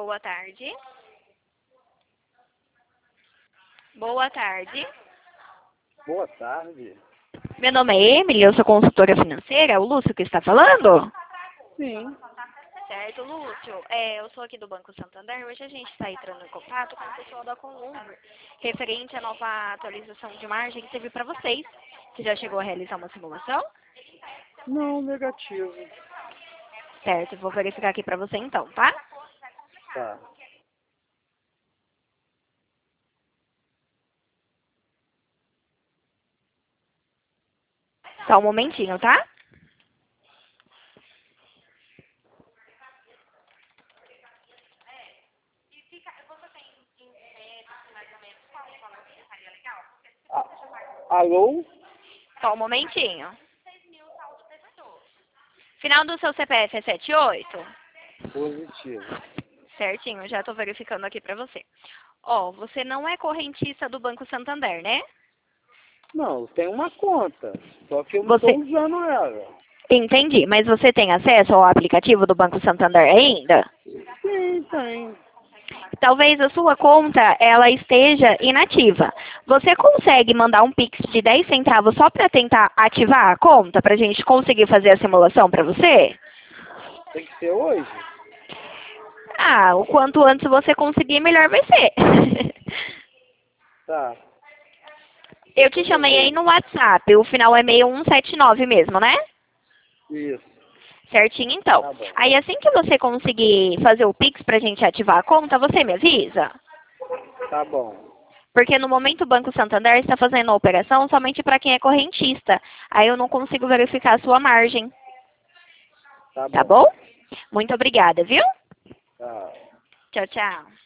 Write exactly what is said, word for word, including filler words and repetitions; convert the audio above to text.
Boa tarde. Boa tarde. Boa tarde. Meu nome é Emily, eu sou consultora financeira. É o Lúcio que está falando? Sim. Certo, Lúcio. É, eu sou aqui do Banco Santander. Hoje a gente está entrando em contato com o pessoal da Conlumbr, referente à nova atualização de margem que teve para vocês. Você já chegou a realizar uma simulação? Não, negativo. Certo, eu vou verificar aqui para você então, tá? Tá. Só um momentinho, tá? A- Alô? Só um momentinho. Final do seu C P F é setenta e oito? Positivo. Certinho, já estou verificando aqui para você. Ó, você não é correntista do Banco Santander, né? Não, tem uma conta. Só que eu não Você... estou usando ela. Entendi, mas você tem acesso ao aplicativo do Banco Santander ainda? Sim, tem. Talvez a sua conta ela esteja inativa. Você consegue mandar um Pix de dez centavos só para tentar ativar a conta, para a gente conseguir fazer a simulação para você? Tem que ser hoje? Ah, o quanto antes você conseguir, melhor vai ser. Tá. Eu te chamei aí no WhatsApp, o final é seis um sete nove mesmo, né? Isso. Certinho, então. Tá bom. Aí assim que você conseguir fazer o Pix pra gente ativar a conta, você me avisa. Tá bom. Porque no momento o Banco Santander está fazendo a operação somente para quem é correntista. Aí eu não consigo verificar a sua margem. Tá bom. Tá bom? Muito obrigada, viu? Tá. Tchau, tchau.